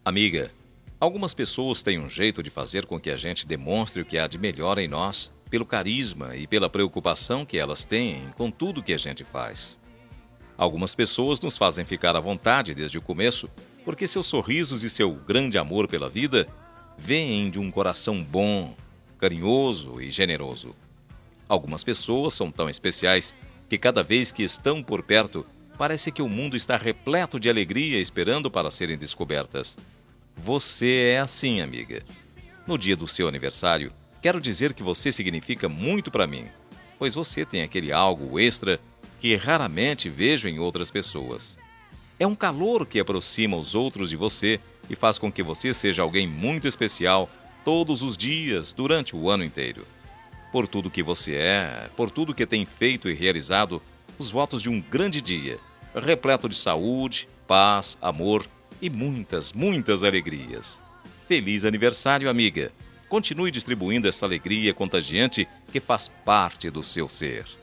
Amiga, algumas pessoas têm um jeito de fazer com que a gente demonstre o que há de melhor em nós, pelo carisma e pela preocupação que elas têm com tudo que a gente faz. Algumas pessoas nos fazem ficar à vontade desde o começo, porque seus sorrisos e seu grande amor pela vida vêm de um coração bom, carinhoso e generoso. Algumas pessoas são tão especiais que cada vez que estão por perto, parece que o mundo está repleto de alegria esperando para serem descobertas. Você é assim, amiga. No dia do seu aniversário, quero dizer que você significa muito para mim, pois você tem aquele algo extra que raramente vejo em outras pessoas. É um calor que aproxima os outros de você e faz com que você seja alguém muito especial todos os dias, durante o ano inteiro. Por tudo que você é, por tudo que tem feito e realizado, os votos de um grande dia, repleto de saúde, paz, amor e muitas, muitas alegrias. Feliz aniversário, amiga! Continue distribuindo essa alegria contagiante que faz parte do seu ser.